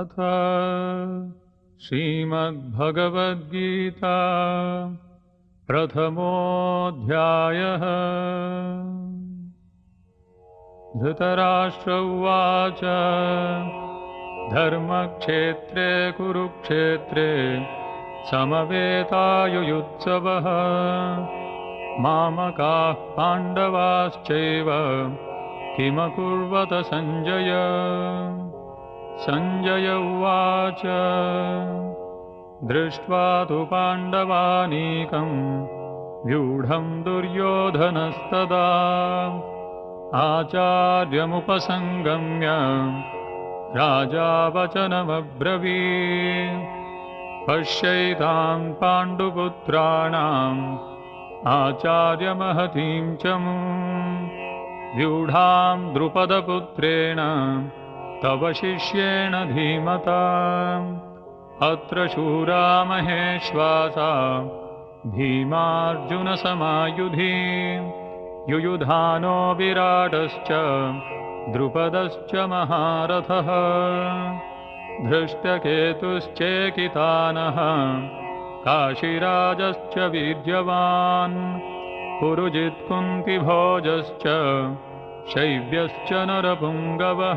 अथ श्रीमद्भगवद्गीता प्रथमोऽध्यायः। धृतराष्ट्र उवाच धर्मक्षेत्रे कुरुक्षेत्रे समवेतायुयुत्सवः मामकाः पाण्डवाश्चैव किमकुर्वत सञ्जय। सञ्जय उवाच दृष्ट्वा तु पाण्डवानीकं व्यूढं दुर्योधनस्तदा आचार्यमुपसङ्गम्य राजा वचनमब्रवीत् पश्यैतां पाण्डुपुत्राणाम् आचार्यमहतीं च व्यूढां द्रुपदपुत्रेण तव शिष्येण धीमता अत्र शूरा महेश्वासा भीमार्जुनसमायुधि युयुधानो विराटश्च द्रुपदश्च महारथः धृष्टकेतुश्चेकितानः काशीराजश्च वीर्यवान् पुरुजित्कुन्तिभोजश्च शैव्यश्च नरपुङ्गवः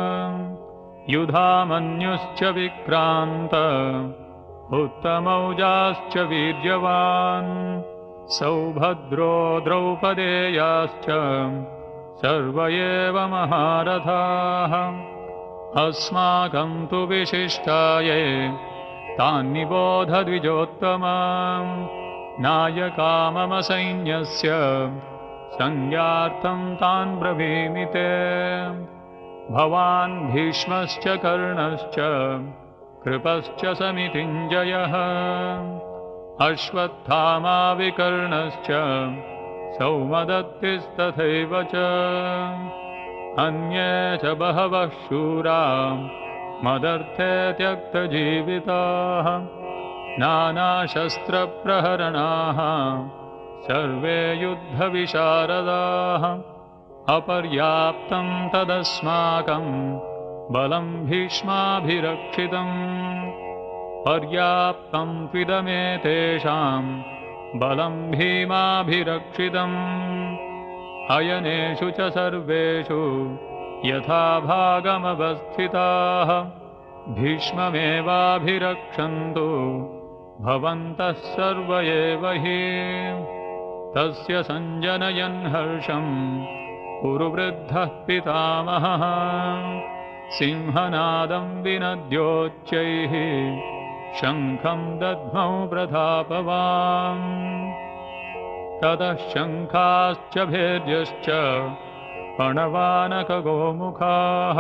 युधामन्युश्च विक्रान्त उत्तमौजाश्च वीर्यवान् सौभद्रो द्रौपदेयाश्च सर्व एव महारथाः अस्माकं तु विशिष्टाये तान्निबोध द्विजोत्तमा नायका मम सैन्यस्य संज्ञार्थं तान् ब्रवीमि ते भवान् भीष्मश्च कर्णश्च कृपश्च समितिञ्जयः अश्वत्थामा विकर्णश्च सौमदत्तिस्तथैव च अन्ये च बहवः शूरा मदर्थे त्यक्तजीविताः नानाशस्त्रप्रहरणाः सर्वे युद्धविशारदाः अपर्याप्तं तदस्माकं बलं भीष्माभिरक्षितम् पर्याप्तं त्विदमेतेषां बलं भीमाभिरक्षितम् अयनेषु च सर्वेषु यथा भागमवस्थिताः भीष्ममेवाभिरक्षन्तु भवन्तः सर्व एव हि तस्य सञ्जनयन् हर्षं कुरुवृद्धः पितामहः सिंहनादं विनद्योच्चैः शङ्खं दद्मौ प्रतापवान् ततः शङ्खाश्च भेर्यश्च पणवानकगोमुखाः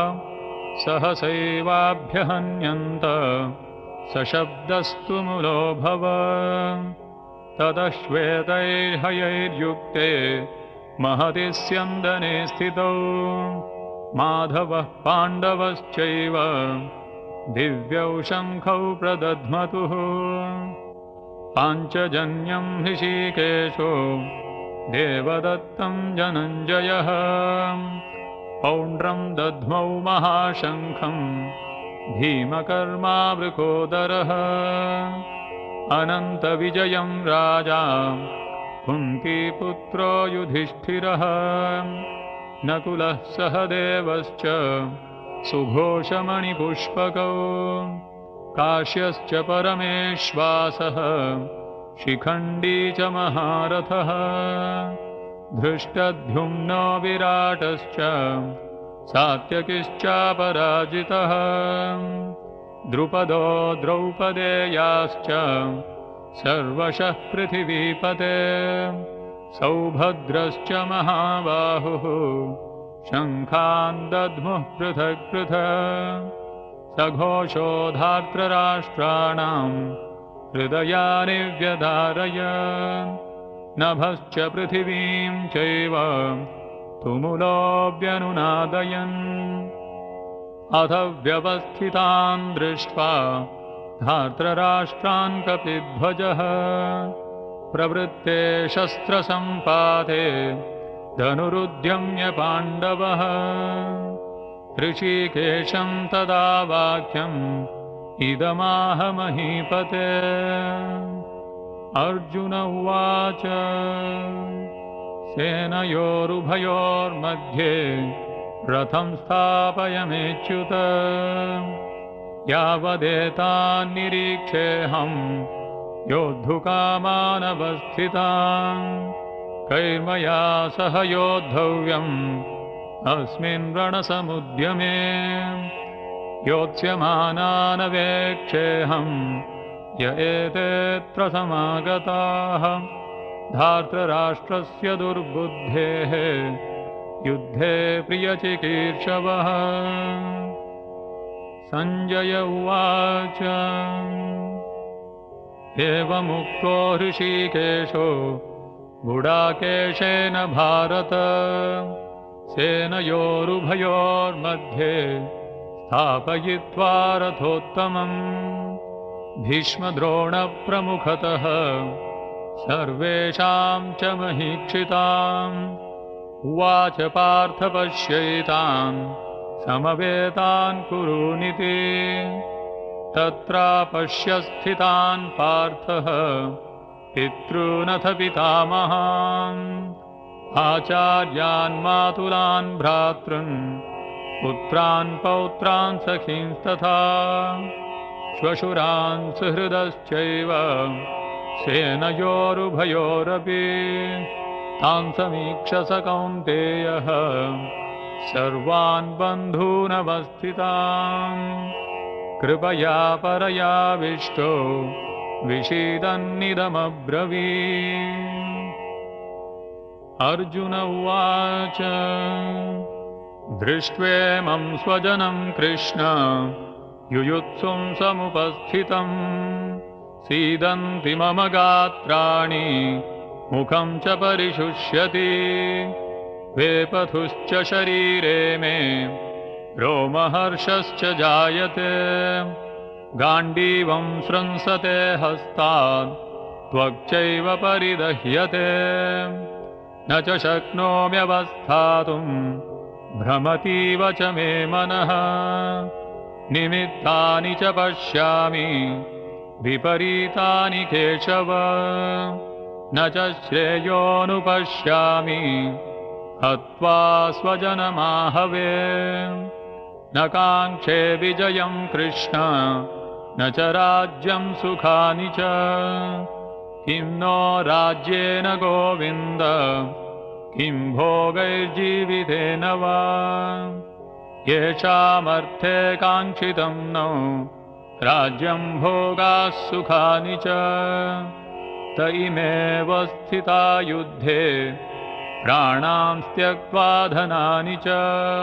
सहसैवाभ्यहन्यन्त सशब्दस्तु मुलोऽभवत् ततः श्वेतैर्हयैर्युक्ते महति स्यन्दने स्थितौ माधवः पाण्डवश्चैव दिव्यौ शङ्खौ प्रदध्मतुः पाञ्चजन्यं हृषीकेशो देवदत्तं धनञ्जयः पौण्ड्रं दध्मौ महाशङ्खं भीमकर्मावृकोदरः अनन्तविजयं राजा कुन्तीपुत्रो युधिष्ठिरः नकुलः सहदेवश्च सुघोषमणिपुष्पकौ काश्यश्च परमेश्वासः शिखण्डी च महारथः धृष्टद्युम्नो विराटश्च सात्यकिश्चापराजितः द्रुपदो द्रौपदेयाश्च सर्वशः पृथिवीपते सौभद्रश्च महाबाहुः शङ्खान् दद्मुः पृथक् पृथक् सघोषो धार्तराष्ट्राणां हृदयानि व्यधारयन् नभश्च पृथिवीं चैव तुमुलोऽभ्यनुनादयन् अथ व्यवस्थितान् दृष्ट्वा धार्तराष्ट्रान् कपिध्वजः प्रवृत्ते शस्त्रसम्पाते धनुरुद्यम्य पाण्डवः ऋषिकेशं तदा वाक्यम् इदमाह महीपते। अर्जुन उवाच सेनयोरुभयोर्मध्ये रथं स्थापयमेच्युत यावदेतान्निरीक्षेऽहं योद्धुकामानवस्थितान् कैर्मया सह योद्धव्यम् अस्मिन् रणसमुद्यमे योत्स्यमानानवेक्षेऽहं य एतेऽत्र समागताः धार्तराष्ट्रस्य दुर्बुद्धेः युद्धे प्रियचिकीर्षवः। सञ्जय उवाच एवमुक्तो ऋषिकेशो गुडाकेशेन भारत सेनयोरुभयोर्मध्ये स्थापयित्वा रथोत्तमम् भीष्मद्रोणप्रमुखतः सर्वेषां च महीक्षिताम् उवाच पार्थ पश्यैतान् समवेतान् कुरूनिति तत्रापश्य स्थितान् पार्थः पितॄनथ पितामहान् आचार्यान् मातुलान् भ्रातॄन् पुत्रान् पौत्रान् सखींस्तथा श्वशुरान् सुहृदश्चैव सेनयोरुभयोरपि तान् समीक्ष स कौन्तेयः सर्वान् बन्धूनवस्थितान् कृपया परयाविष्टो विषीदन्निदमब्रवीत्। अर्जुन उवाच दृष्ट्वेमं स्वजनं कृष्ण युयुत्सुं समुपस्थितम् सीदन्ति मम गात्राणि मुखं च परिशुष्यति वेपथुश्च शरीरे मे रोमहर्षश्च जायते गाण्डीवं सृंसते हस्तात् त्वक्चैव परिदह्यते न च शक्नोम्यवस्थातुं भ्रमतीव च मे मनः निमित्तानि च पश्यामि विपरीतानि केशव न च श्रेयोनुपश्यामि हत्वा स्वजनमाहवे न काङ्क्षे विजयं कृष्ण न च राज्यं सुखानि च किं नो राज्येन गोविन्द किं भोगैर्जीवितेन वा येषामर्थे काङ्क्षितं नो राज्यं भोगाः सुखानि च त इमेव स्थिता युद्धे प्राणां त्यक्त्वा धनानि च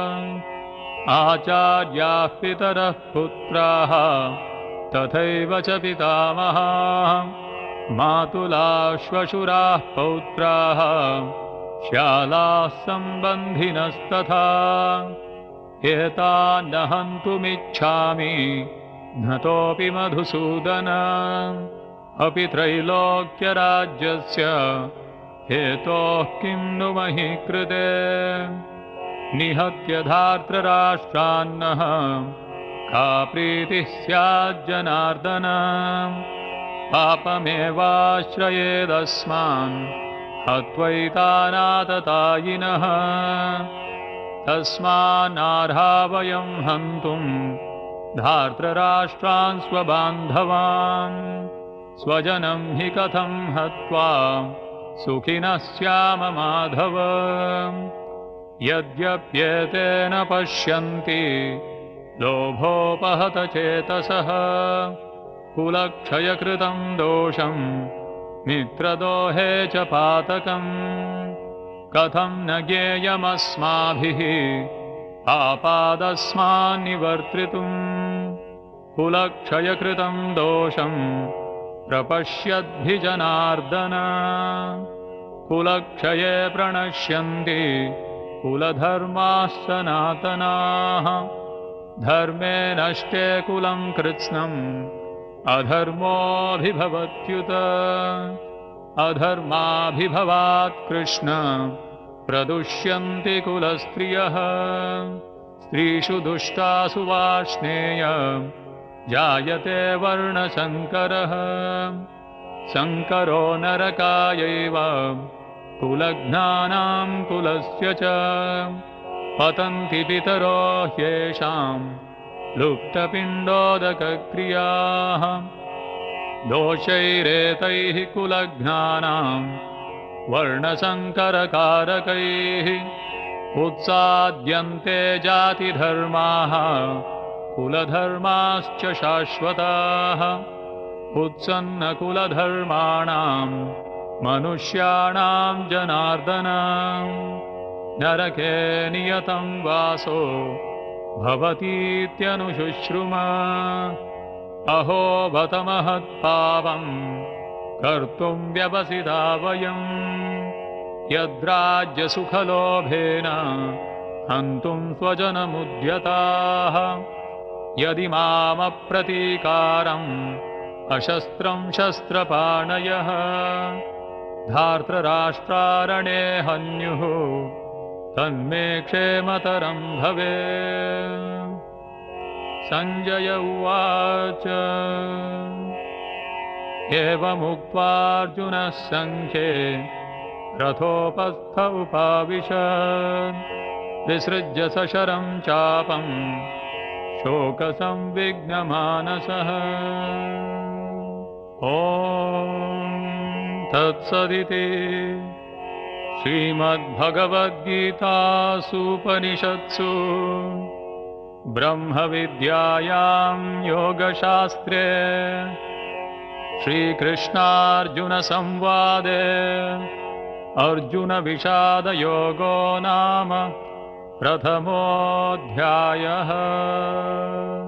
आचार्याः पितरः पुत्राः तथैव च पितामहाः मातुलाः श्वशुराः पौत्राः श्यालाः सम्बन्धिनस्तथा एतान् न हन्तुमिच्छामि घ्नतोऽपि मधुसूदन अपि त्रैलोक्यराज्यस्य हेतोः किं नु महि कृते निहत्य धार्तराष्ट्रान्नः का प्रीतिः स्याज्जनार्दन पापमेवाश्रयेदस्मान् हत्वैतानाततायिनः तस्मान्नार्हा वयं हन्तुं धार्तराष्ट्रान् स्वबान्धवान् स्वजनं हि कथं हत्वा सुखिनः स्याम माधव यद्यप्येतेन पश्यन्ति लोभोपहत चेतसः कुलक्षयकृतं दोषं मित्रदोहे च पातकम् कथं न ज्ञेयमस्माभिः पापादस्मान्निवर्तितुम् कुलक्षयकृतं दोषं प्रपश्यद्भिजनार्दन कुलक्षये प्रणश्यन्ति कुलधर्माः सनातनाः धर्मे नष्टे कुलं कृत्स्नम् अधर्मोऽभिभवत्युत अधर्माभिभवात् कृष्ण प्रदुष्यन्ति कुलस्त्रियः स्त्रीषु दुष्टासु वार्ष्णेय जायते वर्णशङ्करः शङ्करो नरकायैव कुलघ्नानां कुलस्य च पतन्ति पितरो ह्येषां लुप्तपिण्डोदकक्रियाः दोषैरेतैः कुलघ्नानां वर्णशङ्करकारकैः उत्साद्यन्ते जातिधर्माः कुलधर्माश्च शाश्वताः उत्सन्नकुलधर्माणां मनुष्याणां जनार्दन नरके नियतं वासो भवतीत्यनुशुश्रुम अहो बत महत्पापं कर्तुं व्यवसिता वयं यद्राज्यसुखलोभेन हन्तुं स्वजनमुद्यताः यदि मामप्रतीकारम् अशस्त्रं शस्त्रपाणयः धार्तराष्ट्रारणे हन्युः तन्मे क्षेमतरं भवेत् सञ्जय उवाच एवमुक्त्वार्जुनः सङ्ख्ये रथोपस्थ उपाविशत् विसृज्य सशरं चापं शोकसंविघ्नमानसः ॐ तत्सदिति श्रीमद्भगवद्गीतासूपनिषत्सु ब्रह्मविद्यायां योगशास्त्रे श्रीकृष्णार्जुनसंवादे अर्जुनविषादयोगो नाम प्रथमोऽध्यायः।